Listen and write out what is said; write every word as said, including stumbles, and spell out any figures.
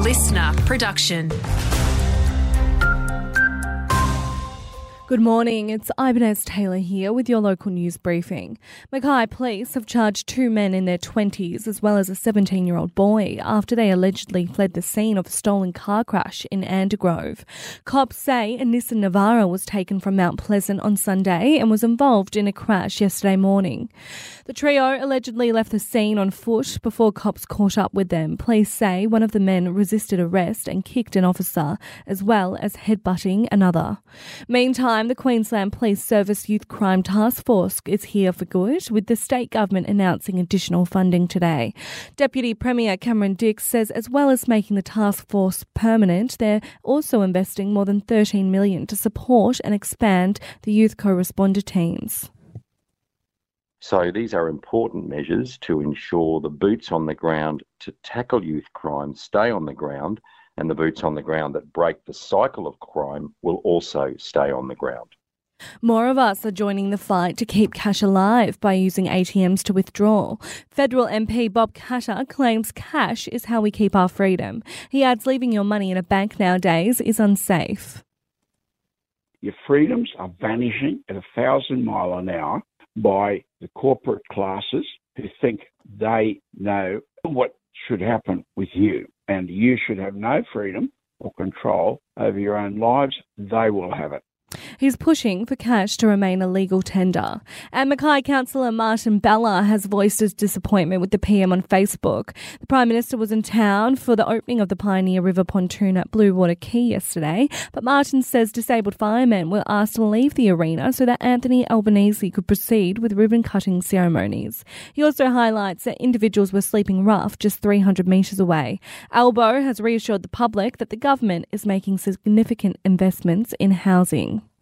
listener production. Good morning, it's Ibanez Taylor here with your local news briefing. Mackay police have charged two men in their twenties as well as a seventeen-year-old boy after they allegedly fled the scene of a stolen car crash in Andergrove. Cops say a Nissan Navara was taken from Mount Pleasant on Sunday and was involved in a crash yesterday morning. The trio allegedly left the scene on foot before cops caught up with them. Police say one of the men resisted arrest and kicked an officer, as well as headbutting another. Meantime, the Queensland Police Service Youth Crime Task Force is here for good, with the state government announcing additional funding today. Deputy Premier Cameron Dix says as well as making the task force permanent, they're also investing more than thirteen million dollars to support and expand the youth co-responder teams. So these are important measures to ensure the boots on the ground to tackle youth crime stay on the ground, and the boots on the ground that break the cycle of crime will also stay on the ground. More of us are joining the fight to keep cash alive by using A T Ms to withdraw. Federal M P Bob Katter claims cash is how we keep our freedom. He adds leaving your money in a bank nowadays is unsafe. Your freedoms are vanishing at a thousand mile an hour by the corporate classes who think they know what should happen with you, and you should have no freedom or control over your own lives. They will have it. He's pushing for cash to remain a legal tender. And Mackay Councillor Martin Bella has voiced his disappointment with the P M on Facebook. The Prime Minister was in town for the opening of the Pioneer River pontoon at Bluewater Quay yesterday, but Martin says disabled firemen were asked to leave the arena so that Anthony Albanese could proceed with ribbon-cutting ceremonies. He also highlights that individuals were sleeping rough just three hundred metres away. Albo has reassured the public that the government is making significant investments in housing.